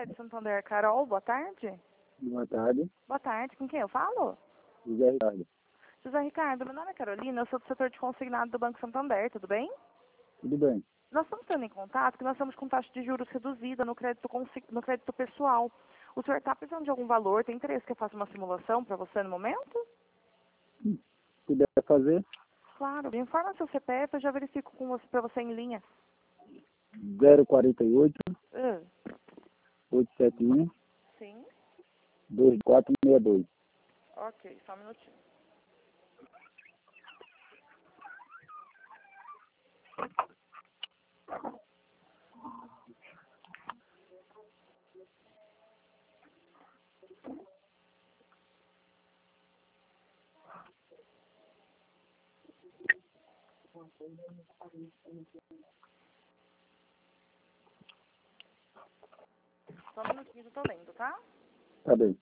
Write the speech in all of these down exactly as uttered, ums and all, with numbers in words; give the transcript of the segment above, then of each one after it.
Crédito Santander, Carol, boa tarde. Boa tarde. Boa tarde, com quem eu falo? José Ricardo. José Ricardo, meu nome é Carolina, eu sou do setor de consignado do Banco Santander, tudo bem? Tudo bem? Nós estamos tendo em contato porque nós estamos com taxa de juros reduzida no crédito, consi- no crédito pessoal. O senhor está precisando de algum valor? Tem interesse que eu faça uma simulação para você no momento? Se puder fazer, Claro, me informa seu C P F, eu já verifico com você, para você em linha. zero quatro oito, Ah, oito sete um, sim, dois quatro seis dois. ok, só um minutinho. Só um minutinho, eu tô lendo, tá? Tá bem.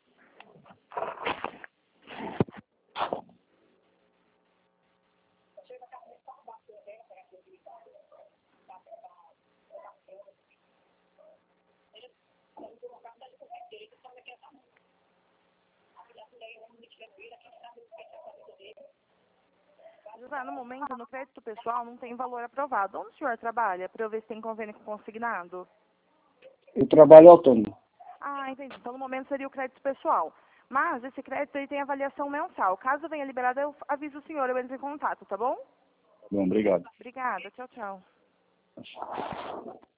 José, no momento, no crédito pessoal, não tem valor aprovado. Onde o senhor trabalha? Para eu ver se tem convênio com consignado. Eu trabalho autônomo. Ah, entendi. Então, no momento, seria o crédito pessoal. Mas esse crédito aí tem avaliação mensal. Caso venha liberado, eu aviso o senhor, eu entro em contato, tá bom? Bom, obrigado. Obrigada. Tchau, tchau.